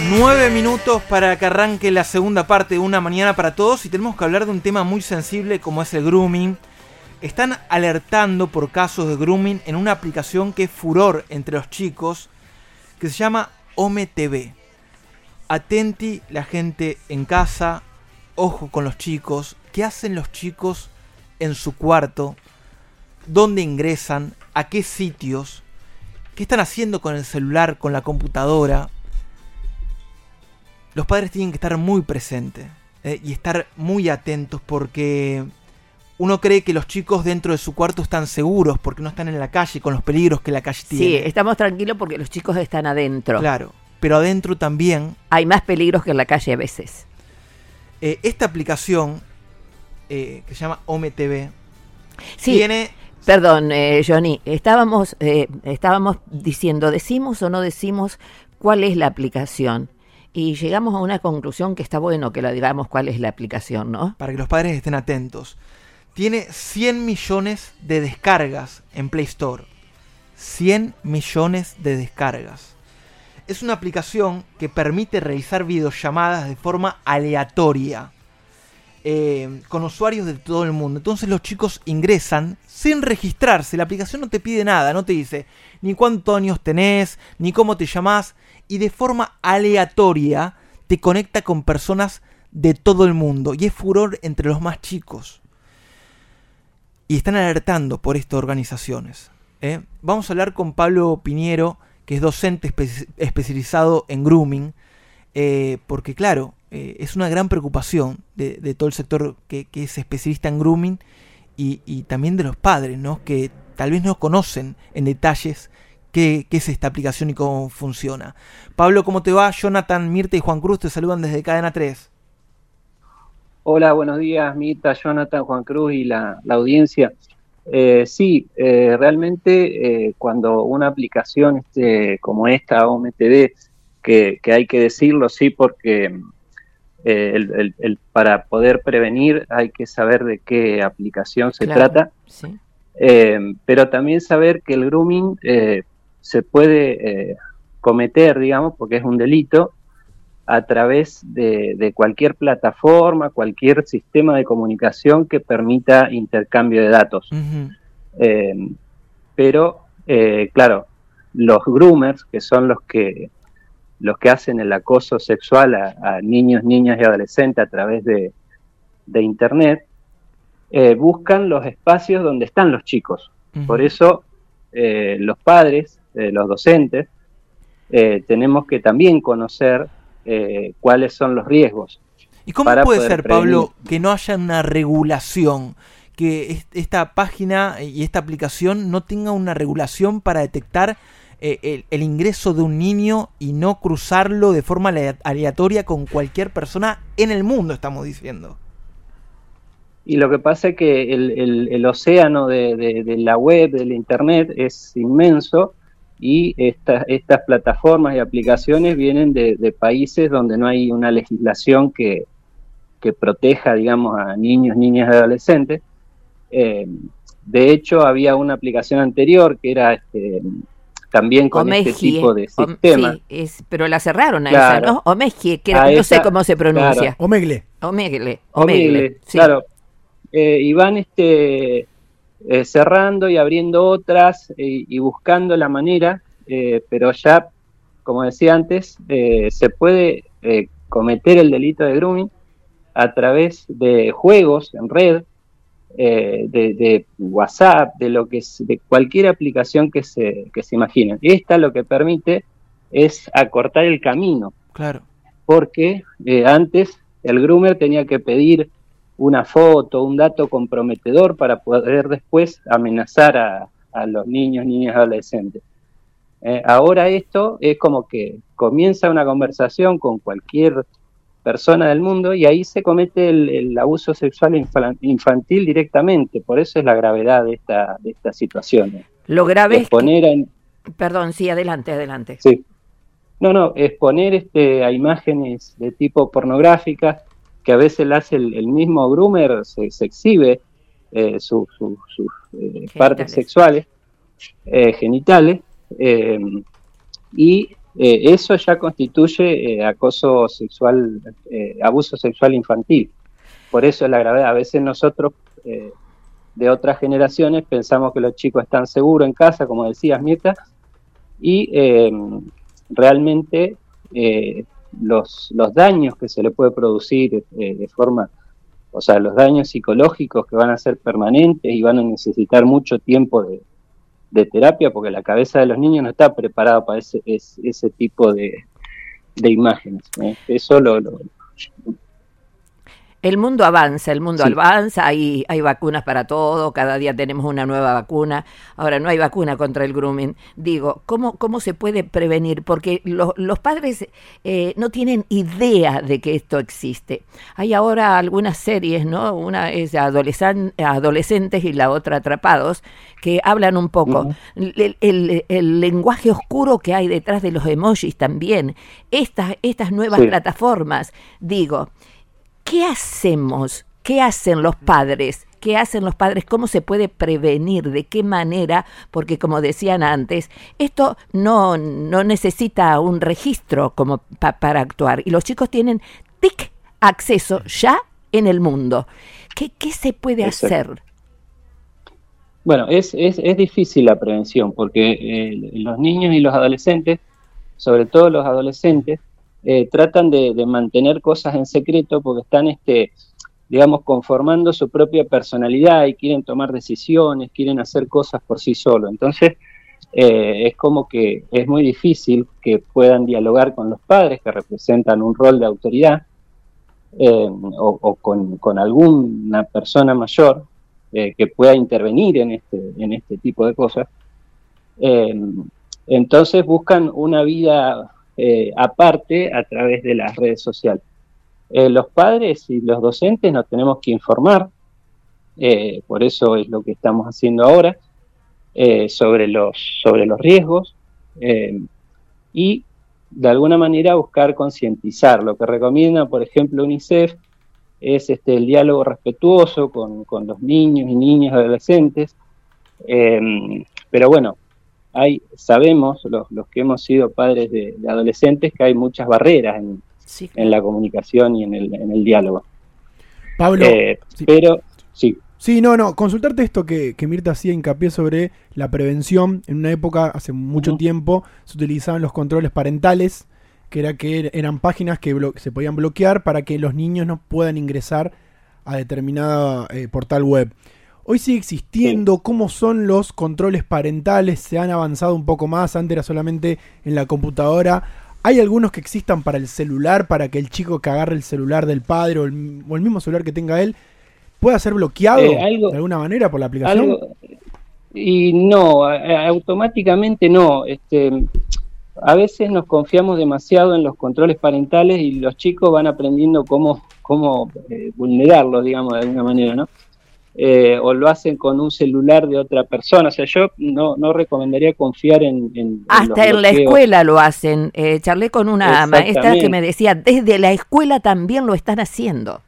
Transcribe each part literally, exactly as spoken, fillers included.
Nueve minutos para que arranque la segunda parte de Una Mañana para Todos y tenemos que hablar de un tema muy sensible como es el grooming. Están alertando por casos de grooming en una aplicación que es furor entre los chicos que se llama OmeTV. Atenti la gente en casa, ojo con los chicos, qué hacen los chicos en su cuarto, dónde ingresan, a qué sitios, qué están haciendo con el celular, con la computadora. Los padres tienen que estar muy presentes eh, y estar muy atentos porque uno cree que los chicos dentro de su cuarto están seguros porque no están en la calle con los peligros que la calle tiene. Sí, estamos tranquilos porque los chicos están adentro. Claro, pero adentro también hay más peligros que en la calle a veces. Eh, esta aplicación eh, que se llama OmeTV sí, tiene... Perdón, eh, Johnny, estábamos, eh, estábamos diciendo, ¿decimos o no decimos cuál es la aplicación? Y llegamos a una conclusión que está bueno que lo digamos cuál es la aplicación, ¿no? Para que los padres estén atentos. Tiene cien millones de descargas en Play Store. cien millones de descargas. Es una aplicación que permite realizar videollamadas de forma aleatoria eh, con usuarios de todo el mundo. Entonces los chicos ingresan sin registrarse. La aplicación no te pide nada, no te dice ni cuántos años tenés, ni cómo te llamás. Y de forma aleatoria te conecta con personas de todo el mundo. Y es furor entre los más chicos. Y están alertando por estas organizaciones. ¿eh? Vamos a hablar con Pablo Piñero, que es docente espe- especializado en grooming. Eh, porque claro, eh, es una gran preocupación de, de todo el sector que, que es especialista en grooming. Y, y también de los padres, ¿no? Que tal vez no conocen en detalles Qué, qué es esta aplicación y cómo funciona. Pablo, ¿cómo te va? Jonathan, Mirta y Juan Cruz te saludan desde Cadena tres. Hola, buenos días, Mirta, Jonathan, Juan Cruz y la, la audiencia. Eh, sí, eh, realmente eh, cuando una aplicación este, como esta, OmeTV, que, que hay que decirlo, sí, porque eh, el, el, el, para poder prevenir hay que saber de qué aplicación se claro, trata, sí. eh, pero también saber que el grooming eh, se puede eh, cometer, digamos, porque es un delito, a través de, de cualquier plataforma, cualquier sistema de comunicación que permita intercambio de datos. Uh-huh. Eh, pero, eh, claro, los groomers, que son los que, los que hacen el acoso sexual a, a niños, niñas y adolescentes a través de, de Internet, eh, buscan los espacios donde están los chicos. Uh-huh. Por eso, eh, los padres, eh, los docentes, eh, tenemos que también conocer eh, cuáles son los riesgos. ¿Y cómo puede ser, prevenir? Pablo, que no haya una regulación, que esta página y esta aplicación no tenga una regulación para detectar eh, el, el ingreso de un niño y no cruzarlo de forma aleatoria con cualquier persona en el mundo, estamos diciendo? Y lo que pasa es que el, el, el océano de, de, de la web, del internet, es inmenso, y esta, estas plataformas y aplicaciones vienen de, de países donde no hay una legislación que, que proteja, digamos, a niños, niñas y adolescentes. Eh, de hecho, había una aplicación anterior que era este, también con Omegle, este tipo de sistema. Sí, es, pero la cerraron a claro. esa, ¿no? Omegle, que era, no esa, sé cómo se pronuncia. Claro. Omegle. Omegle. Omegle, Omegle sí. Claro. Eh, y van este, eh, cerrando y abriendo otras eh, y buscando la manera, eh, pero ya, como decía antes, eh, se puede eh, cometer el delito de grooming a través de juegos en red, eh, de, de WhatsApp, de lo que de cualquier aplicación que se, que se imaginen. Esta lo que permite es acortar el camino. Claro. Porque eh, antes el groomer tenía que pedir una foto, un dato comprometedor para poder después amenazar a, a los niños, niñas y adolescentes. Eh, ahora esto es como que comienza una conversación con cualquier persona del mundo y ahí se comete el, el abuso sexual infantil directamente. Por eso es la gravedad de esta, de esta situación. Lo grave es poner que... en... Perdón, sí, adelante, adelante. Sí. No, no, exponer este, a imágenes de tipo pornográficas, que a veces la hace el, el mismo groomer, se, se exhibe eh, sus su, su, eh, partes sexuales, eh, genitales, eh, y eh, eso ya constituye eh, acoso sexual, eh, abuso sexual infantil. Por eso es la gravedad. A veces nosotros, eh, de otras generaciones, pensamos que los chicos están seguros en casa, como decías, Mirta, y eh, realmente eh, los, los daños que se le puede producir eh, de forma, o sea, los daños psicológicos que van a ser permanentes y van a necesitar mucho tiempo de, de terapia, porque la cabeza de los niños no está preparada para ese, ese, ese tipo de, de imágenes. ¿eh? Eso lo... lo El mundo avanza, el mundo Sí. avanza, hay, hay vacunas para todo, cada día tenemos una nueva vacuna. Ahora, no hay vacuna contra el grooming. Digo, ¿cómo, cómo se puede prevenir? Porque lo, los padres eh, no tienen idea de que esto existe. Hay ahora algunas series, ¿no? Una es adolescen- adolescentes y la otra atrapados, que hablan un poco. Ujú. El, el- el lenguaje oscuro que hay detrás de los emojis también. Estas, estas nuevas Sí. plataformas, digo... ¿Qué hacemos? ¿Qué hacen los padres? ¿Qué hacen los padres? ¿Cómo se puede prevenir? ¿De qué manera? Porque como decían antes, esto no, no necesita un registro como pa- para actuar. Y los chicos tienen tic acceso ya en el mundo. ¿Qué, qué se puede Exacto. hacer? Bueno, es, es, es difícil la prevención, porque eh, los niños y los adolescentes, sobre todo los adolescentes, eh, tratan de, de mantener cosas en secreto porque están, este, digamos, conformando su propia personalidad y quieren tomar decisiones, quieren hacer cosas por sí solos. Entonces, eh, es como que es muy difícil que puedan dialogar con los padres, que representan un rol de autoridad, eh, o, o con, con alguna persona mayor eh, que pueda intervenir en este, en este tipo de cosas. Eh, entonces buscan una vida eh, aparte a través de las redes sociales. Eh, los padres y los docentes nos tenemos que informar, eh, por eso es lo que estamos haciendo ahora, eh, sobre, los, sobre los riesgos eh, y de alguna manera buscar concientizar. Lo que recomienda, por ejemplo, UNICEF es este, el diálogo respetuoso con, con los niños y niñas adolescentes, eh, pero bueno, hay, sabemos, los, los que hemos sido padres de, de adolescentes, que hay muchas barreras en, Sí, en la comunicación y en el, en el diálogo. Pablo, Eh, sí. Pero, sí. Sí, no, no, consultarte esto que, que Mirta hacía hincapié sobre la prevención. En una época, hace mucho Uh-huh. tiempo, se utilizaban los controles parentales, que era que er- eran páginas que blo- se podían bloquear para que los niños no puedan ingresar a determinada eh, portal web. Hoy sigue existiendo. Sí. ¿Cómo son los controles parentales? ¿Se han avanzado un poco más? Antes era solamente en la computadora. ¿Hay algunos que existan para el celular, para que el chico que agarre el celular del padre o el, o el mismo celular que tenga él pueda ser bloqueado Eh, algo- de alguna manera por la aplicación? Algo, y no, a- a- automáticamente no. Este, a veces nos confiamos demasiado en los controles parentales y los chicos van aprendiendo cómo, cómo eh, vulnerarlos, digamos, de alguna manera, ¿no? Eh, o lo hacen con un celular de otra persona. O sea, yo no, no recomendaría confiar en, en, en hasta los en la bloqueos. escuela lo hacen. Eh, charlé con una maestra que Exactamente. me decía, desde la escuela también lo están haciendo.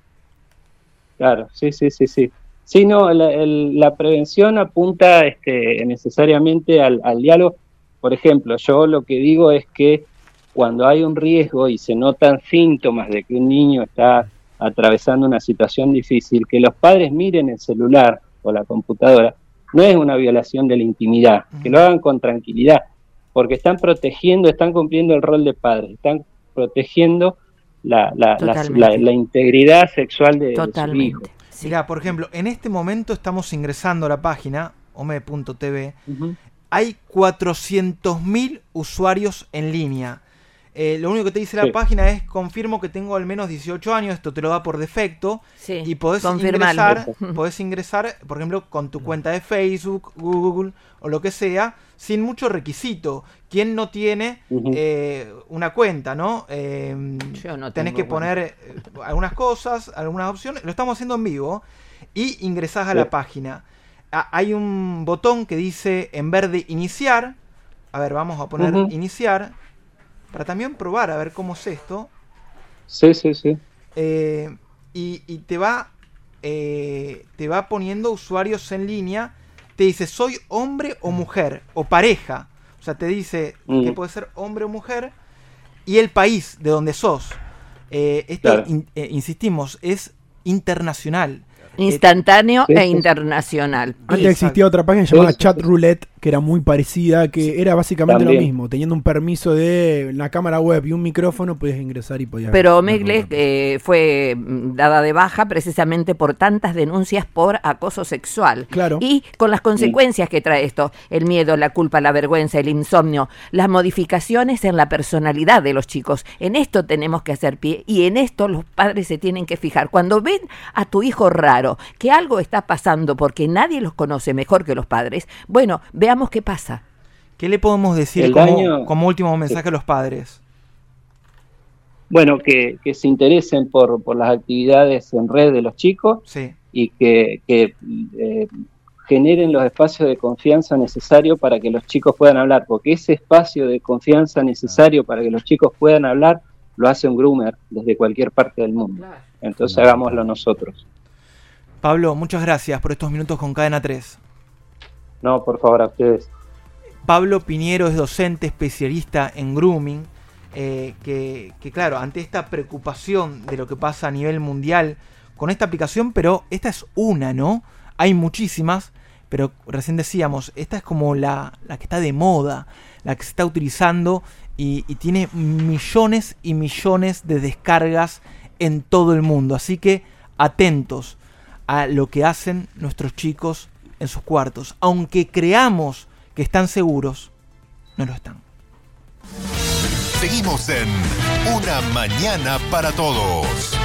Claro, sí, sí, sí, sí. Sí, no, la, el- la prevención apunta este, necesariamente al, al diálogo. Por ejemplo, yo lo que digo es que cuando hay un riesgo y se notan síntomas de que un niño está atravesando una situación difícil, que los padres miren el celular o la computadora, no es una violación de la intimidad, que lo hagan con tranquilidad, porque están protegiendo, están cumpliendo el rol de padres, están protegiendo la, la, la, Totalmente. la, la integridad sexual de, de su hijo. Totalmente. Sí. Mirá, por ejemplo, en este momento estamos ingresando a la página ome punto te ve. Ujú. Hay cuatrocientos mil usuarios en línea. Eh, lo único que te dice la Sí. página es confirmo que tengo al menos dieciocho años. Esto te lo da por defecto. Sí, Y podés confirmalo. ingresar, podés ingresar, por ejemplo, con tu cuenta de Facebook, Google o lo que sea, sin mucho requisito. ¿Quién no tiene Ujú. eh, una cuenta, no? Eh, Yo no tenés tengo que cuenta. poner eh, algunas cosas, algunas opciones. Lo estamos haciendo en vivo. Y ingresás a Sí. la página. Ah, hay un botón que dice en verde iniciar. A ver, vamos a poner Ujú. iniciar. Para también probar a ver cómo es esto. Sí, sí, sí. Eh, y, y te va eh, te va poniendo usuarios en línea. Te dice soy hombre o mujer o pareja. O O sea, te dice Mm. que puede ser hombre o mujer y el país de donde sos. Eh, esto, Claro. in- eh, insistimos, es internacional. Instantáneo Sí, e sí. internacional. Antes Exacto. existía otra página llamada Sí, sí, Chat sí. Roulette, que era muy parecida, que era básicamente También. lo mismo. Teniendo un permiso de la cámara web y un micrófono, podías ingresar y podías... Pero ver Omegle otra cosa. eh, fue mm, dada de baja precisamente por tantas denuncias por acoso sexual. Claro. Y con las consecuencias que trae esto, el miedo, la culpa, la vergüenza, el insomnio, las modificaciones en la personalidad de los chicos. En esto tenemos que hacer pie y en esto los padres se tienen que fijar. Cuando ven a tu hijo raro, que algo está pasando porque nadie los conoce mejor que los padres, bueno, veamos qué pasa. ¿Qué le podemos decir El como, daño- como último mensaje a los padres? Bueno, que, que se interesen por, por las actividades en red de los chicos Sí. y que, que eh, generen los espacios de confianza necesarios para que los chicos puedan hablar, porque ese espacio de confianza necesario para que los chicos puedan hablar lo hace un groomer desde cualquier parte del mundo. Entonces hagámoslo nosotros. Pablo, muchas gracias por estos minutos con Cadena tres. No, por favor, a ustedes. Pablo Piñero es docente especialista en grooming, eh, que, que claro, ante esta preocupación de lo que pasa a nivel mundial con esta aplicación, pero esta es una, ¿no? Hay muchísimas, pero recién decíamos, esta es como la, la que está de moda, la que se está utilizando y, y tiene millones y millones de descargas en todo el mundo. Así que atentos a lo que hacen nuestros chicos en sus cuartos. Aunque creamos que están seguros, no lo están. Seguimos en Una Mañana para Todos.